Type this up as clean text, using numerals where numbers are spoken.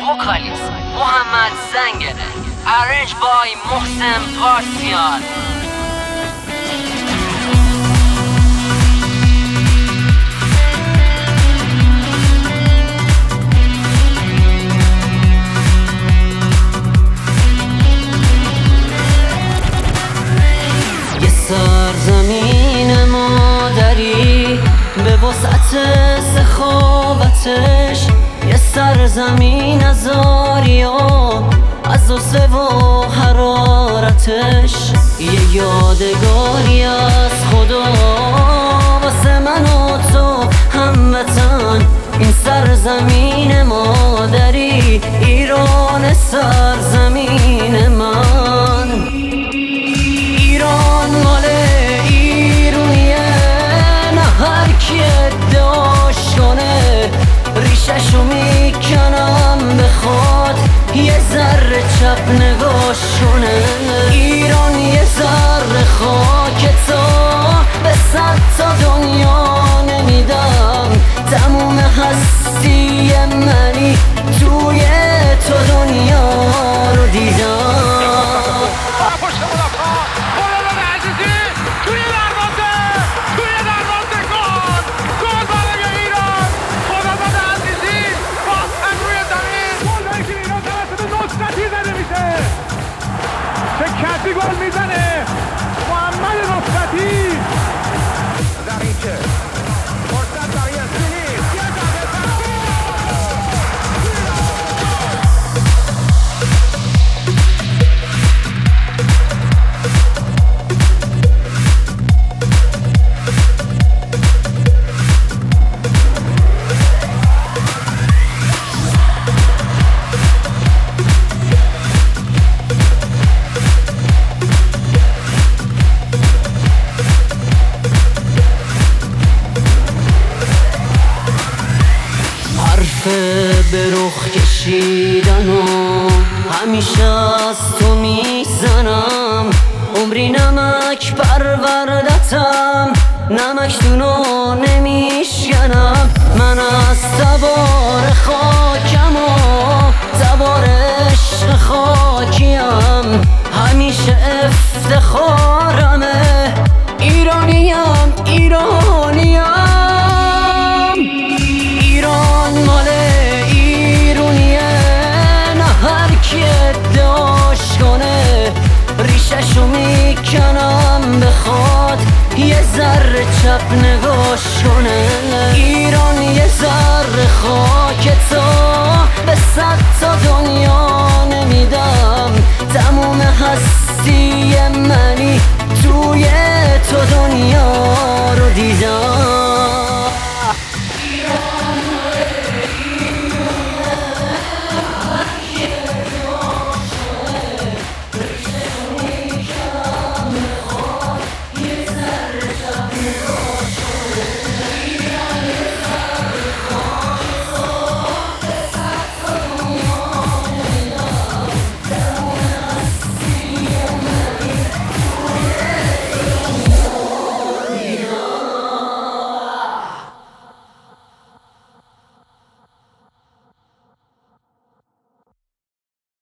vocalist Muhammad Zangene, arranged by Mohsen Parsian. یه سرزمین مادری به وسعت سخاوتش، یه سرزمین از آریاب، از غصه و حرارتش، یه یادگاری از خدا واسه من و تو هموطن. این سرزمین مادری، ایران سرزمین من. ایران مال ایرونیه، نه هر کی ادعاش کنه. ریششو میکنم بخواد یه ذره چپ نگاش کنه. ایران یه ذره خاک تا به 100 تا دنیا نمیدم. تموم هستی منی توی تو دنیا رو دیدم. کسی گل میزنه محمد نصرتی. در اینکه فرصت برای اسپینی به رخ کشیدن و همیشه از تو میزنم. عمری نمک پروردتم، نمک دونو نمیشکنم. من از تبار خاکم و تبار عشق خاکیم، همیشه افتخارمه. ایرانیم ایرانیم. ایران مال ایرونیه، نه هر کی ادعاش کنه. ریششو میکنم بخواد یه ذره چپ